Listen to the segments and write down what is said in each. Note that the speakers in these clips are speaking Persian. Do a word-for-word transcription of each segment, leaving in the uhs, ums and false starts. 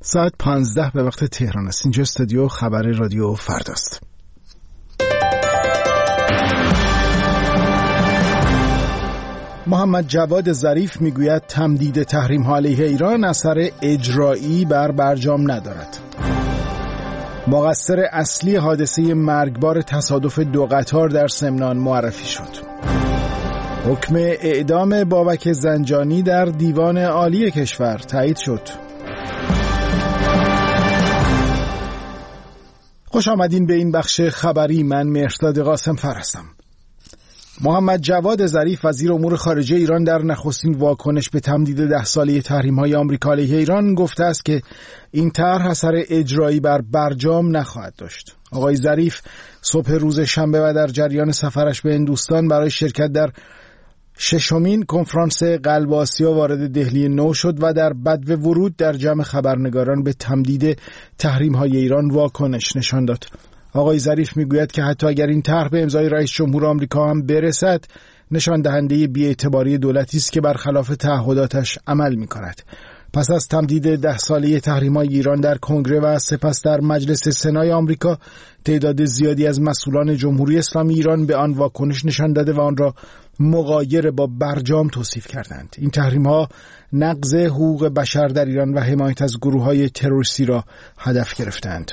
ساعت پانزده به وقت تهران است. اینجا استودیو خبر رادیو فرداست. محمد جواد ظریف میگوید تمدید تحریم‌ها علیه ایران اثر اجرایی بر برجام ندارد. مقصر اصلی حادثه مرگبار تصادف دو قطار در سمنان معرفی شد. حکم اعدام بابک زنجانی در دیوان عالی کشور تایید شد. خوش آمدین به این بخش خبری. من مهرداد قاسم فر هستم. محمد جواد ظریف وزیر امور خارجه ایران در نخستین واکنش به تمدید ده ساله تحریم‌های آمریکا علیه ایران گفته است که این طرح اثر اجرایی بر برجام نخواهد داشت. آقای ظریف صبح روز شنبه و در جریان سفرش به هندوستان برای شرکت در ششمین کنفرانس قلب آسیا وارد دهلی نو شد و در بدو ورود در جمع خبرنگاران به تمدید تحریم‌های ایران واکنش نشان داد. آقای ظریف میگوید که حتی اگر این طرح به امضای رئیس جمهور آمریکا هم برسد، نشان دهنده بی‌اعتباری دولتی است که برخلاف تعهداتش عمل می‌کند. پس از تمدید ده ساله تحریم‌های ایران در کنگره و سپس در مجلس سنای آمریکا، تعداد زیادی از مسئولان جمهوری اسلامی ایران به آن واکنش نشان داده و آن را مغایر با برجام توصیف کردند. این تحریم‌ها نقض حقوق بشر در ایران و حمایت از گروه‌های تروریستی را هدف گرفتند.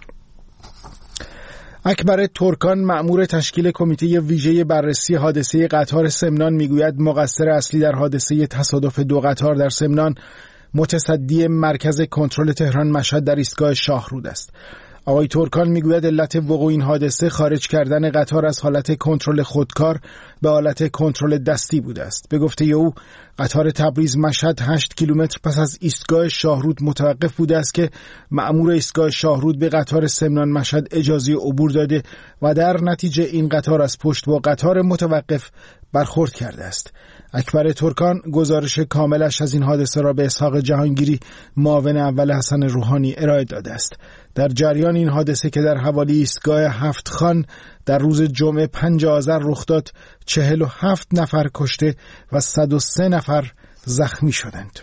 اکبر ترکان مأمور تشکیل کمیته ویژه بررسی حادثه قطار سمنان میگوید مقصر اصلی در حادثه تصادف دو قطار در سمنان متصدی مرکز کنترل تهران مشهد در ایستگاه شاهرود است. آقای ترکان میگوید علت وقوع این حادثه خارج کردن قطار از حالت کنترل خودکار به حالت کنترل دستی بوده است. به گفته او قطار تبریز مشهد هشت کیلومتر پس از ایستگاه شاهرود متوقف بوده است که مأمور ایستگاه شاهرود به قطار سمنان مشهد اجازه عبور داده و در نتیجه این قطار از پشت با قطار متوقف برخورد کرده است. اکبر ترکان گزارش کاملش از این حادثه را به اسحاق جهانگیری معاون اول حسن روحانی ارائه داده است. در جریان این حادثه که در حوالی ایستگاه هفت خان در روز جمعه پنج آذر رخ داد، چهل و هفت نفر کشته و صد و سه نفر زخمی شدند.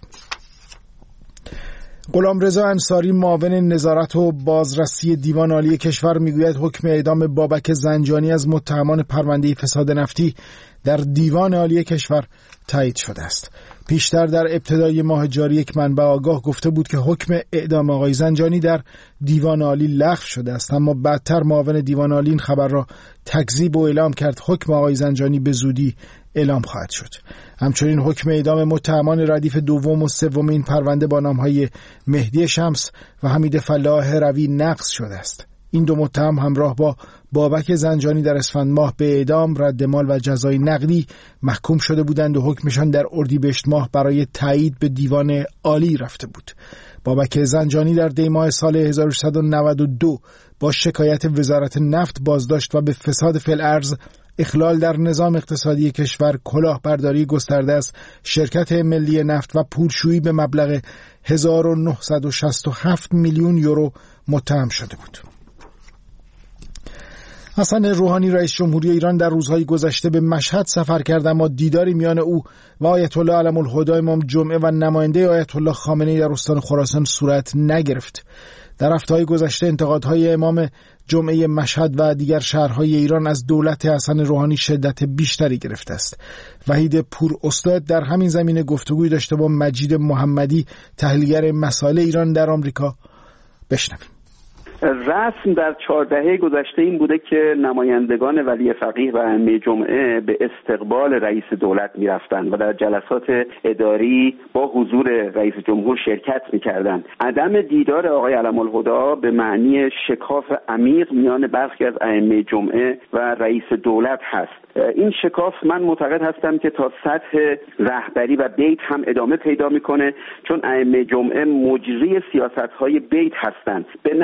غلامرضا انصاری معاون نظارت و بازرسی دیوان عالی کشور میگوید حکم اعدام بابک زنجانی از متهمان پرونده فساد نفتی در دیوان عالی کشور تایید شده است. پیشتر در ابتدای ماه جاری یک منبع آگاه گفته بود که حکم اعدام آقای زنجانی در دیوان عالی لغو شده است، اما بعدتر معاون دیوان عالی این خبر را تکذیب و اعلام کرد حکم آقای زنجانی به زودی اعلام خواهد شد. همچنین حکم اعدام متهمان ردیف دوم و سوم این پرونده با نام‌های مهدی شمس و حمید فلاح روی نقض شده است. این دو متهم همراه با بابک زنجانی در اسفند ماه به اعدام، رد مال و جزای نقدی محکوم شده بودند و حکمشان در اردیبهشت ماه برای تایید به دیوان عالی رفته بود. بابک زنجانی در دی ماه سال هزار و سیصد و نود و دو با شکایت وزارت نفت بازداشت و به فساد فی الارض، اخلال در نظام اقتصادی کشور، کلاهبرداری گسترده از شرکت ملی نفت و پولشویی به مبلغ هزار و نهصد و شصت و هفت میلیون یورو متهم شده بود. حسن روحانی رئیس جمهوری ایران در روزهای گذشته به مشهد سفر کرد، اما دیداری میان او و آیت الله علم الهدی امام جمعه و نماینده آیت الله خامنه‌ای در استان خراسان صورت نگرفت. در هفته‌های گذشته انتقادهای امام جمعه مشهد و دیگر شهرهای ایران از دولت حسن روحانی شدت بیشتری گرفته است. وحید پور استاد در همین زمینه گفتگوی داشته با مجید محمدی، تحلیلگر مسائل ایران در آمریکا. بشنویم. رسم در چهار دهه گذشته این بوده که نمایندگان ولی فقیه و ائمه جمعه به استقبال رئیس دولت می‌رفتند و در جلسات اداری با حضور رئیس جمهور شرکت می‌کردند. عدم دیدار آقای علم الهدی به معنی شکاف عمیق میان برخی از ائمه جمعه و رئیس دولت هست. این شکاف من معتقد هستم که تا سطح رهبری و بیت هم ادامه پیدا می‌کنه، چون ائمه جمعه مجری سیاست‌های بیت هستند. به نظر می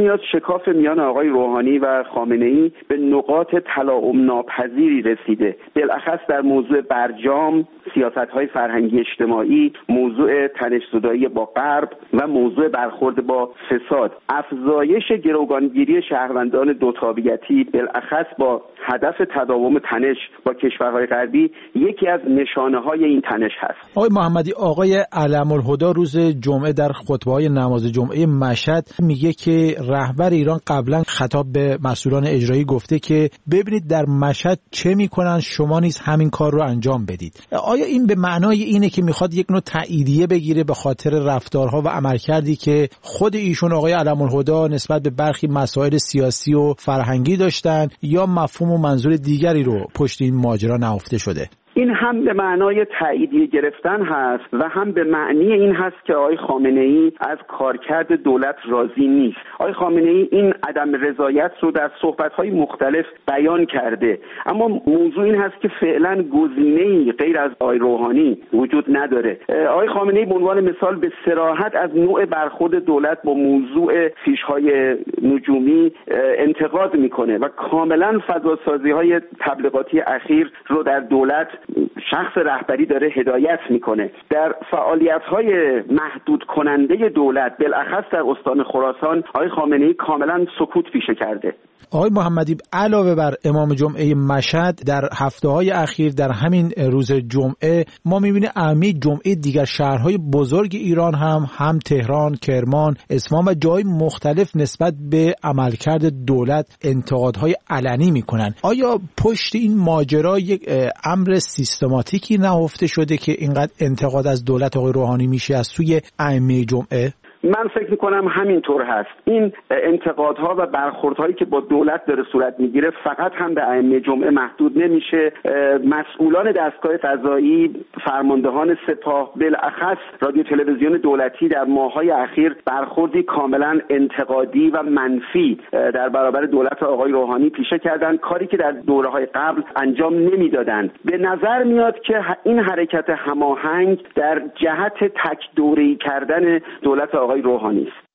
میاد شکاف میان آقای روحانی و خامنه‌ای به نقاط تلاعم ناپذیری رسیده، بالاخص در موضوع برجام، سیاست‌های فرهنگی اجتماعی، موضوع تنش‌زدایی با غرب و موضوع برخورد با فساد. افزایش گروگانگیری شهروندان دوتابیتی بالاخص با هدف تداوم تنش با کشورهای غربی یکی از نشانه‌های این تنش هست. آقای محمدی، آقای علم‌الهدی روز جمعه در خطبه‌های نماز جمعه مشهد میگه که رهبر ایران قبلا خطاب به مسئولان اجرایی گفته که ببینید در مشهد چه میکنن، شما نیز همین کار رو انجام بدید. آیا این به معنای اینه که میخواد یک نوع تاییدیه بگیره به خاطر رفتارها و عملکردی که خود ایشون آقای علم‌الهدی نسبت به برخی مسائل سیاسی و فرهنگی داشتن، یا مفهوم و منظور دیگری رو پشت این ماجرا نهفته شده؟ این هم به معنای تاییدیه گرفتن هست و هم به معنی این هست که آقای خامنه‌ای از کارکرد دولت راضی نیست. آقای خامنه‌ای این عدم رضایت رو در صحبت‌های مختلف بیان کرده، اما موضوع این هست که فعلا گزینه‌ای غیر از آقای روحانی وجود نداره. آقای خامنه‌ای به عنوان مثال به صراحت از نوع برخورد دولت با موضوع فیش‌های نجومی انتقاد میکنه و کاملا فضاسازی‌های تبلیغاتی اخیر رو در دولت شخص رهبری داره هدایت میکنه. در فعالیت‌های محدود کننده دولت بالاخص در استان خراسان آقای خامنه‌ای کاملا سکوت پیشه کرده. آقای محمدی، علاوه بر امام جمعه مشهد، در هفته‌های اخیر در همین روز جمعه ما می‌بینیم اهمیه جمعه دیگر شهرهای بزرگ ایران هم هم تهران، کرمان، اصفهان و جای مختلف نسبت به عملکرد دولت انتقادهای علنی می‌کنن. آیا پشت این ماجرا یک امر سیستماتیکی نهفته شده که اینقدر انتقاد از دولت آقای روحانی میشه از سوی ائمه جمعه؟ من فکر میکنم همینطور هست. این انتقادها و برخوردهایی که با دولت داره صورت میگیره فقط هم به ائمه جمعه محدود نمیشه. مسئولان دستگاه قضایی، فرماندهان سپاه، بالاخص رادیو تلویزیون دولتی در ماه‌های اخیر برخوردی کاملا انتقادی و منفی در برابر دولت آقای روحانی پیشه کردن، کاری که در دوره‌های قبل انجام نمیدادند. به نظر میاد که این حرکت هماهنگ در جهت تک دوره‌ای کردن دولت آقای روحانی است.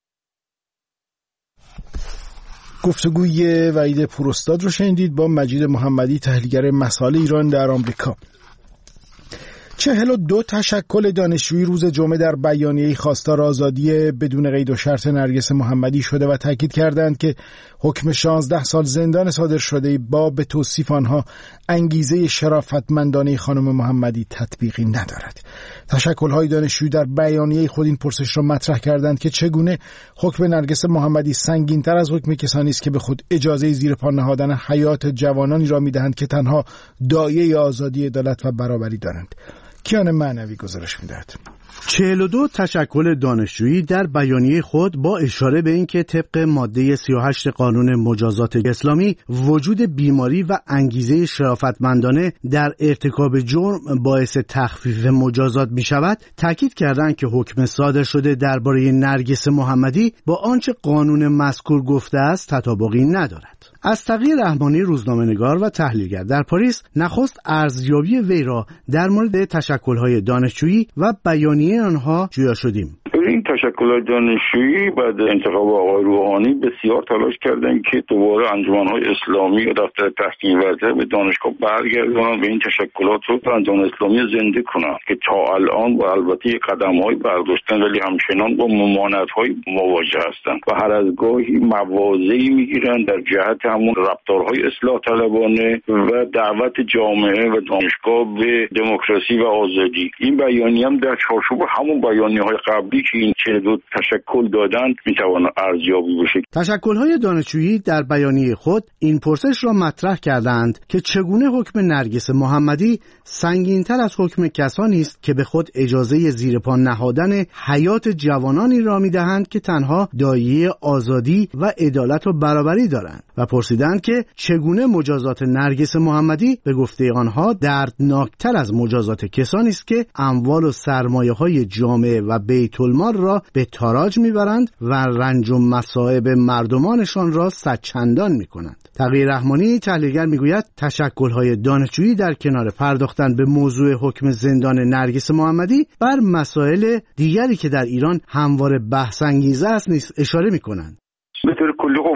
گفتگوی وحید پوراستاد رو شنیدید با مجید محمدی، تحلیلگر مسائل ایران در آمریکا. چهل و دو تشکل دانشجویی روز جمعه در بیانیه‌ای خواستار آزادی بدون قید و شرط نرگس محمدی شده و تاکید کردند که حکم شانزده سال زندان صادر شده با به توصیف آنها انگیزه شرافتمندانه خانم محمدی تطبیقی ندارد. تشکل‌های دانشجویی در بیانیه خود این پرسش را مطرح کردند که چگونه حکم نرگس محمدی سنگین‌تر از حکم کسانی است که به خود اجازه زیر پا نهادن حیات جوانانی را می‌دهند که تنها داعیه آزادی، عدالت و برابری دارند. کیان معنوی گزارش می‌دهد. چهل و دو تشکل دانشجویی در بیانیه خود با اشاره به اینکه طبق ماده سی و هشت قانون مجازات اسلامی وجود بیماری و انگیزه شرافتمندانه در ارتکاب جرم باعث تخفیف مجازات می شود، تاکید کردند که حکم صادر شده درباره نرگس محمدی با آنچه قانون مذکور گفته است تطابقی ندارد. از تقی رحمانی، روزنامه‌نگار و تحلیلگر در پاریس، نخست ارزیابی وی را در مورد تشکل‌های دانشجویی و بیانیه آنها جویا شدیم. این تشکلات دانشجویی بعد انتخاب آقای روحانی بسیار تلاش کردند که دوباره انجمن‌های اسلامی و دفتر تحقیق وضع به دانشگاه برگردانند و این تشکلات رو به انجمن اسلامی زنده کنند که تا الان با البته قدم‌های برداشتن ولی همچنان با ممانعت‌های مواجه هستند و هر از گاهی مواضعی می‌گیرند در جهت همون رفتارهای اصلاح طلبانه و دعوت جامعه و دانشگاه به دموکراسی و آزادی. این بیانیه هم در چارچوب همون بیانیه‌های قبلی که این چهل و دو تشکل دادند میتواند ارزیابی بشه. تشکل‌های دانشجویی در بیانیه خود این پرسش را مطرح کردند که چگونه حکم نرگس محمدی سنگین‌تر از حکم کسانی است که به خود اجازه زیر پا نهادن حیات جوانانی را میدهند که تنها داعیه آزادی و عدالت و برابری دارند و پرسیدند که چگونه مجازات نرگس محمدی به گفته آنها دردناکتر از مجازات کسانی است که اموال و سرمایه‌های جامعه و بیت المال را به تاراج میبرند و رنج و مصائب مردمانشان را صدچندان میکنند. تقی رحمانی، تحلیلگر، میگوید تشکل‌های دانشجویی در کنار پرداختن به موضوع حکم زندان نرگس محمدی بر مسائل دیگری که در ایران همواره بحث انگیز است نیز اشاره میکنند. به طور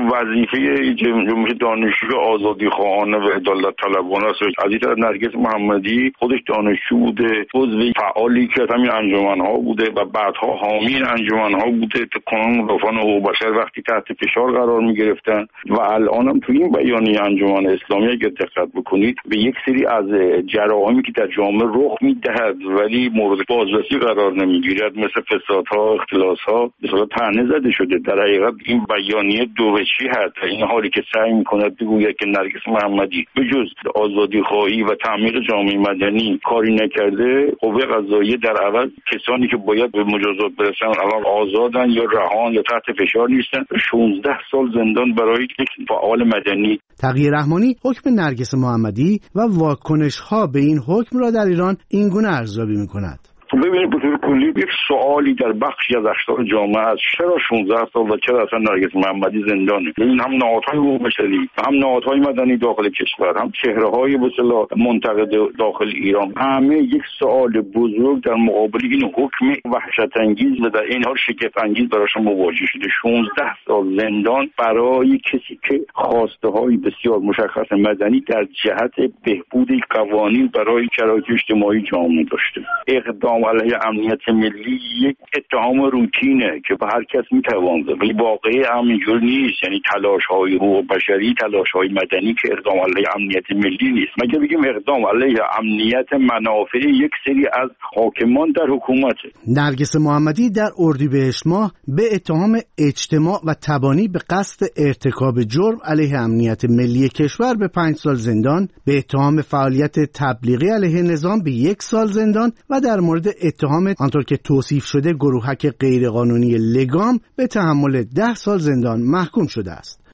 وظیفه جمهوری دانشجو آزادی خواهانه و عدالت طلبانه است. از این طرف نرگس محمدی خودش دانشجو بوده، عضو فعالی که همین انجمن‌ها بوده و بعدها حامی انجمن‌ها بوده تا کنون مدافعان حقوق بشر وقتی تحت فشار قرار می‌گرفتن و الان هم تو این بیانیه انجمن اسلامی اگر دقت بکنید به یک سری از جرائمی که در جامعه رخ می‌دهد ولی مورد بازرسی قرار نمی‌گیرد مثل فسادها، اختلاس‌ها به صورت طعنه زده شده. در حقیقت این بیانیه دو وجهی هست. این حالی که سعی می‌کند بگوید که نرگس محمدی به جز آزادی خواهی و تعمیر جامعه مدنی کاری نکرده، قوه قضاییه در عوض کسانی که باید به مجازات برسن الان آزادن یا رهان یا تحت فشار نیستن. شانزده سال زندان برای یک فعال مدنی. تقی رحمانی حکم نرگس محمدی و واکنش‌ها به این حکم را در ایران اینگونه ارزیابی می‌کند. ببینید به طور کلی یک سوالی در بخشی از اقشار جامعه است: چرا شانزده سال و چرا اصلا نرگس محمدی زندانه؟ این هم نهادهای حقوق بشری، هم نهادهای مدنی داخل کشور، هم چهره‌های به اصطلاح منتقد داخل ایران، همه یک سوال بزرگ در مقابل این حکم وحشت انگیز و در این حال شگفت انگیز براشون مواجه شده. شانزده سال زندان برای کسی که خواسته‌های بسیار مشخص مدنی در جهت بهبود قوانین برای شرایط اجتماعی جامعه داشته. اقدام علیه امنیت ملی یک اتهام روتینه که به هر کس میتوانه، ولی واقعی همینجور نیست. یعنی تلاش‌های حقوق بشری، تلاش‌های مدنی که اقدام علیه امنیت ملی نیست. مگه بگیم اقدام علیه امنیت منافع یک سری از حاکمان در حکومته. نرگس محمدی در اردیبهشت ماه به اتهام اجتماع و تبانی به قصد ارتکاب جرم علیه امنیت ملی کشور به پنج سال زندان، به اتهام فعالیت تبلیغی علیه نظام به یک سال زندان و در مورد اتهام آنطور که توصیف شده گروهک غیرقانونی لگام به تحمل ده سال زندان محکوم شده است.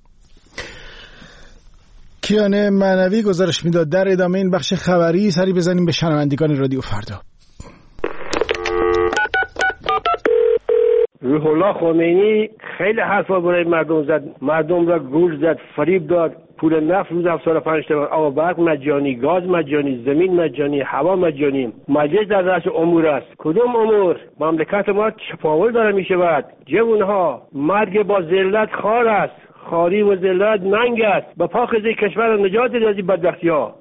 کیان معنوی گزارش میداد. در ادامه این بخش خبری سری بزنیم به شنوندگان رادیو فردا. روح الله خمینی خیلی حرفا برای مردم زد، مردم را گول زد، فریب داد، پول نفت روز هفتاد و پنج تومن، آب و برق مجانی، گاز مجانی، زمین مجانی، هوا مجانی. مجلس در رأس امور است. کدوم امور؟ مملکت ما چپاول داره میشود. جوانها، مرگ با ذلت خار است، خاری و ذلت ننگ است. به پا خیزی کشور نجات دهید از این بدبختی‌ها.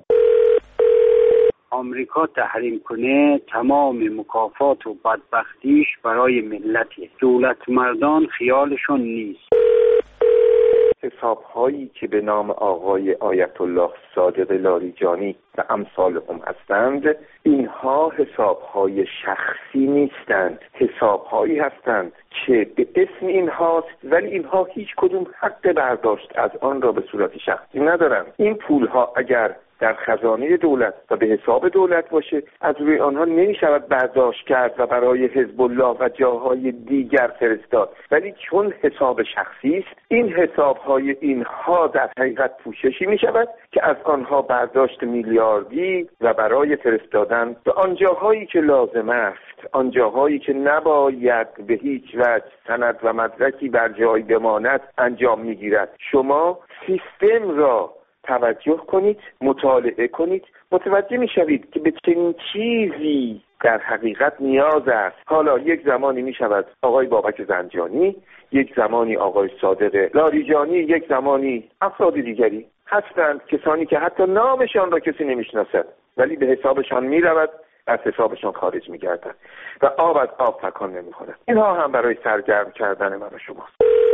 آمریکا تحریم کنه تمام مکافات و بدبختیش برای ملتی. دولت مردان خیالشون نیست. حساب‌هایی که به نام آقای آیت الله صادق لاریجانی و امثال هم هستند، اینها حساب‌های شخصی نیستند، حساب‌هایی هستند که به اسم اینهاست ولی اینها هیچ کدوم حق برداشت از آن را به صورت شخصی ندارند. این پول‌ها اگر در خزانه دولت و به حساب دولت باشه از روی آنها نمی شود برداشت کرد و برای حزب الله و جاهای دیگر فرستاد، ولی چون حساب شخصی است این حسابهای اینها در حقیقت پوششی می شود که از آنها برداشت میلیاردی و برای فرستادن به آنجاهایی که لازم است، آنجاهایی که نباید به هیچ وجه سند و مدرکی بر جای بماند انجام می گیرد. شما سیستم را توجه کنید، مطالعه کنید، متوجه می شوید که به چنین چیزی در حقیقت نیاز است. حالا یک زمانی می شود آقای بابک زنجانی، یک زمانی آقای صادق لاریجانی، یک زمانی افراد دیگری هستند، کسانی که حتی نامشان را کسی نمیشناسد ولی به حسابشان می رود، از حسابشان خارج می گردند و آب از آب تکان نمی خورد. اینها هم برای سرگرم کردن من و شماست.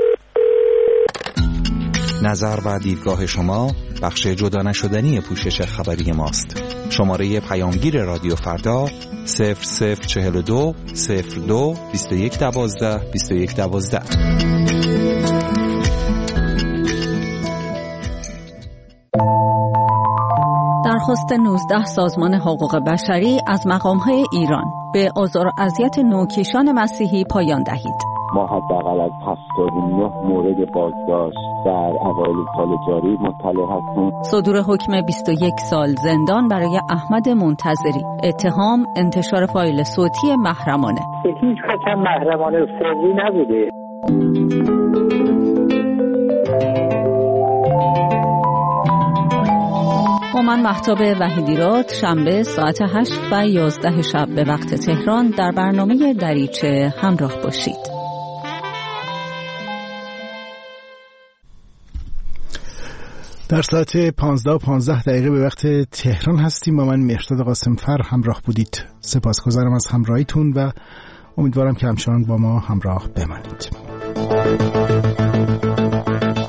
نظر و دیدگاه شما بخش جدا نشدنی پوشش خبری ماست. شماره پیامگیر رادیو فردا صفر صفر چهل و دو صفر دو بیست و یک دوازده بیست و یک دوازده. درخواست نوزده سازمان حقوق بشری از مقام‌های ایران به آزار و اذیت نوکیشان مسیحی پایان دهید. ما حداقل از هفتاد و نه مورد بازداشت در اوایل سال جاری مطلع هستیم. صدور حکم بیست و یک سال زندان برای احمد منتظری. اتهام انتشار فایل صوتی محرمانه. هیچ وجه محرمانه و سری نبوده. با من مهتاب وحیدیراد شنبه ساعت هشت و یازده شب به وقت تهران در برنامه دریچه همراه باشید. در ساعت پانزده و پانزده دقیقه به وقت تهران هستیم. با من مهرداد قاسمفر همراه بودید. سپاسگزارم از همراهیتون و امیدوارم که همچنان با ما همراه بمانید.